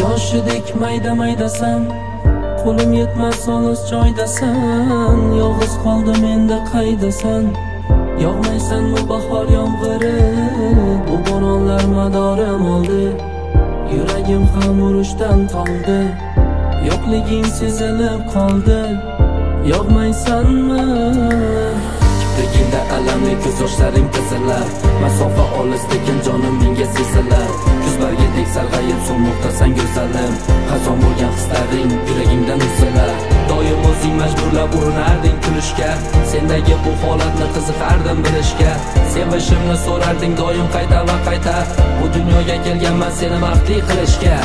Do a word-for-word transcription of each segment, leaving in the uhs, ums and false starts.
yoshidek mayda maydasan, qo'lim yetmas olis joydasan. Yolg'iz qoldim endi qaydasan, yog'maysanmi bahor yomg'iri. Bu bo'ronlar madorim oldi, yuragim ham urushdan toldi. Yo'qliging sezilib qoldi, yog'maysanmi? Kiprigingda alamli ko'z yoshlaring qizilar, masofa olis lekin jonim menga sezilar. Kuz bargidek sarg'ayib so'lmoqdasan go'zalim, xazon bo'lgan hislaring yuragimdan uzilar. Doim o'zing majburlab urinarding kulishga, sendagi bu holatni qiziqardim bilishga. Sevishimni so'rarding doim qayta va qayta, bu dunyoga kelganman seni baxtli qilishga.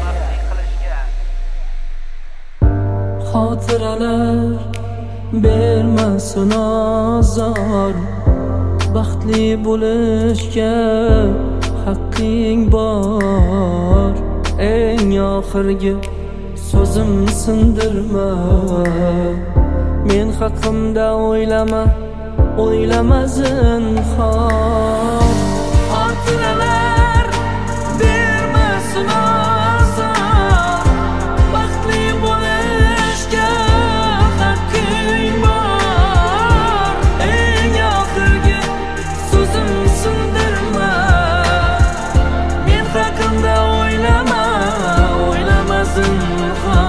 Xotiralar bermasin azor, baxtli bo'lishga haqqing bor. Eng oxirgi so'zim sindirma, men haqimda o'ylama, o'ylama zinhor. Xotiralar bermasin azor, baxtli bo'lishga haqqing bor. Eng oxirgi so'zim sindirma, men haqimda o'ylama, o'ylama zinhor.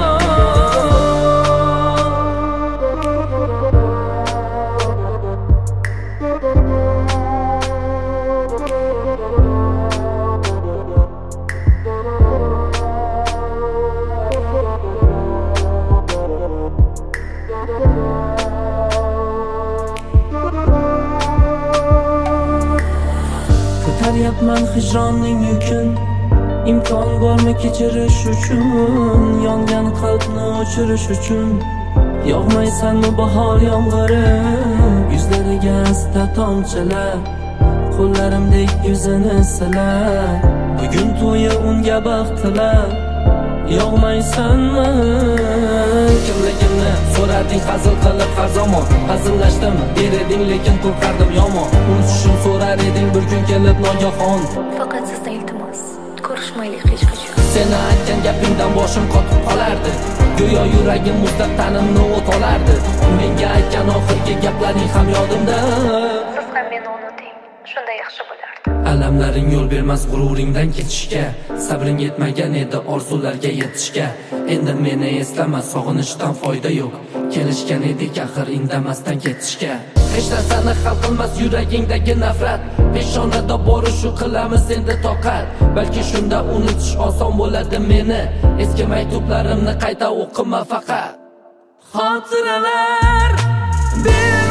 Ko'taryapman hijronning yukin, imkon bormi kechirish uchun, yongan qalbni o'chirish uchun. Yog'maysanmi bahor yomg'iri, yuzlariga asta tomchilar, qo'llarimdek yuzini silar. Bugun to'yi unga baxtilar, yog'maysanmi? Kimligimni so'rading hazil qilib har zamon, hazillashdim der eding lekin qo'rqardim yomon. Unutishim so'rar eding bir kun kelib nogahon. Faqat sizdan iltimos, ko'rishmaylik hech qachon. Seni aytgan gapingdan boshim qotib qolardi, go'yo yuragim muzlab tanimni o't olardi. Menga aytgan oxirgi gaplaring ham yodimda. Siz ham meni unuting, shunda yaxshi bo'lardi. Alamlaring yo'l bermas g'ururingdan ketishga, sabring yetmagan edi orzularga yetishga. Endi meni eslama, sog'inishdan foyda yo'q, kelishgan edik axir indamasdan ketishga. Hech narsani hal qilmas yuragingdagi nafrat, peshonada bori shu qilamiz endi toqat. Balki shunda unutish oson bo'ladi meni, eski maktuplarimni qayta o'qima faqat. Xotiralar